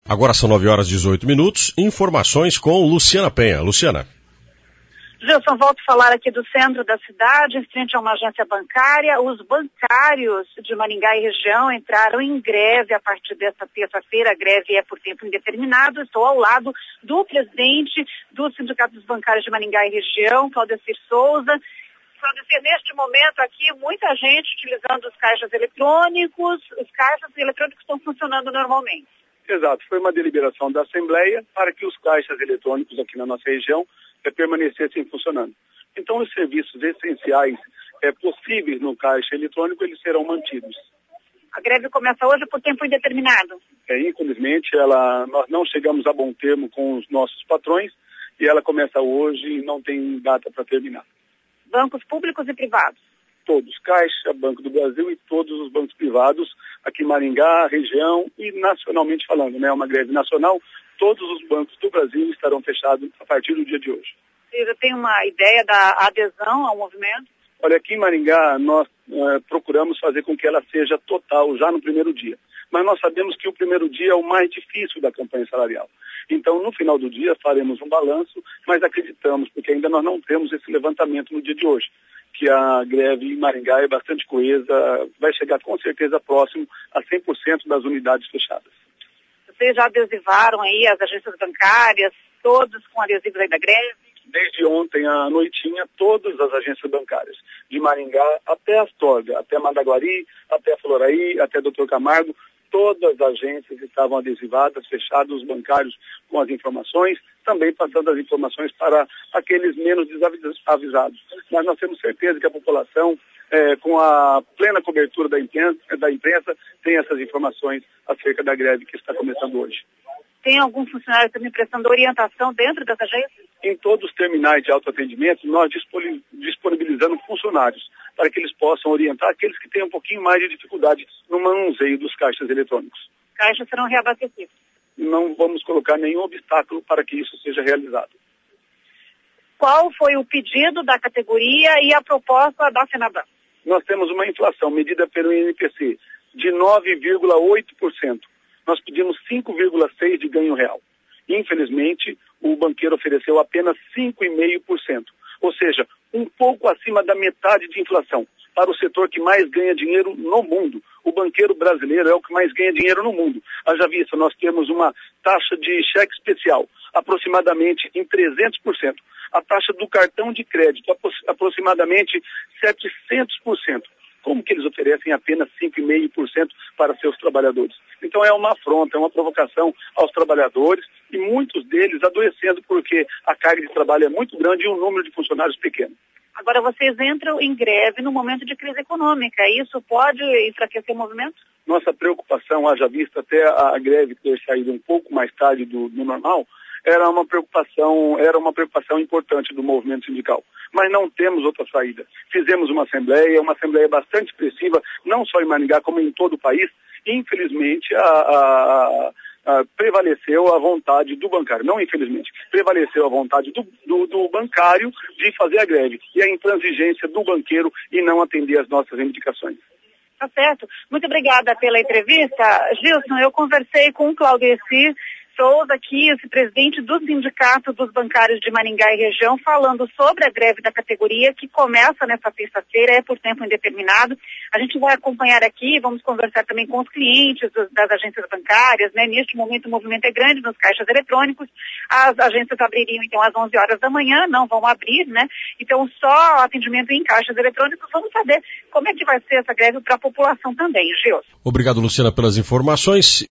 Agora são 9h18. Informações com Luciana Penha. Luciana. Gilson, volto a falar aqui do centro da cidade, em frente a uma agência bancária. Os bancários de Maringá e região entraram em greve a partir desta terça-feira. A greve é por tempo indeterminado. Estou ao lado do presidente do Sindicato dos Bancários de Maringá e região, Claudecir Souza. Claudecir, neste momento aqui, muita gente utilizando os caixas eletrônicos. Os caixas eletrônicos estão funcionando normalmente. Exato. Foi uma deliberação da Assembleia para que os caixas eletrônicos aqui na nossa região permanecessem funcionando. Então, os serviços essenciais possíveis no caixa eletrônico, eles serão mantidos. A greve começa hoje por tempo indeterminado? Infelizmente, nós não chegamos a bom termo com os nossos patrões e ela começa hoje e não tem data para terminar. Bancos públicos e privados? Todos, Caixa, Banco do Brasil e todos os bancos privados, aqui em Maringá, região e nacionalmente falando, né? Uma greve nacional. Todos os bancos do Brasil estarão fechados a partir do dia de hoje. Você já tem uma ideia da adesão ao movimento? Olha, aqui em Maringá nós procuramos fazer com que ela seja total já no primeiro dia. Mas nós sabemos que o primeiro dia é o mais difícil da campanha salarial. Então, no final do dia, faremos um balanço, mas acreditamos, porque ainda nós não temos esse levantamento no dia de hoje, que a greve em Maringá é bastante coesa, vai chegar com certeza próximo a 100% das unidades fechadas. Vocês já adesivaram aí as agências bancárias, todos com adesivos aí da greve? Desde ontem à noitinha, todas as agências bancárias, de Maringá até Astorga, até Mandaguari, até Floraí, até Dr. Camargo, todas as agências estavam adesivadas, fechadas, os bancários com as informações, também passando as informações para aqueles menos desavisados. Mas nós temos certeza que a população, com a plena cobertura da imprensa, tem essas informações acerca da greve que está começando hoje. Tem algum funcionário também prestando orientação dentro das agências? Em todos os terminais de autoatendimento, nós disponibilizamos funcionários para que eles possam orientar aqueles que têm um pouquinho mais de dificuldade no manuseio dos caixas eletrônicos. Caixas serão reabastecidos? Não vamos colocar nenhum obstáculo para que isso seja realizado. Qual foi o pedido da categoria e a proposta da Fenaban? Nós temos uma inflação medida pelo INPC de 9,8%. Nós pedimos 5,6% de ganho real. Infelizmente, o banqueiro ofereceu apenas 5,5%, ou seja, um pouco acima da metade de inflação, para o setor que mais ganha dinheiro no mundo. O banqueiro brasileiro é o que mais ganha dinheiro no mundo. Haja vista, nós temos uma taxa de cheque especial, aproximadamente em 300%. A taxa do cartão de crédito, aproximadamente 700%. Como que eles oferecem apenas 5,5% para seus trabalhadores? Então é uma afronta, é uma provocação aos trabalhadores e muitos deles adoecendo porque a carga de trabalho é muito grande e o número de funcionários pequeno. Agora vocês entram em greve no momento de crise econômica. Isso pode enfraquecer o movimento? Nossa preocupação, haja vista até a greve ter saído um pouco mais tarde do normal, era uma preocupação importante do movimento sindical. Mas não temos outra saída. Fizemos uma assembleia bastante expressiva, não só em Maringá, como em todo o país. Infelizmente, prevaleceu a vontade do bancário. Não infelizmente, prevaleceu a vontade do bancário de fazer a greve. E a intransigência do banqueiro em não atender as nossas indicações. Tá certo. Muito obrigada pela entrevista. Gilson, eu conversei com o Claudecir Souza aqui, esse presidente do Sindicato dos Bancários de Maringá e região, falando sobre a greve da categoria que começa nesta terça-feira, é por tempo indeterminado. A gente vai acompanhar aqui, vamos conversar também com os clientes das agências bancárias, né? Neste momento o movimento é grande nos caixas eletrônicos, as agências abririam então às 11 horas da manhã, não vão abrir, né? Então só atendimento em caixas eletrônicos. Vamos saber como é que vai ser essa greve para a população também, Gilson. Obrigado, Luciana, pelas informações.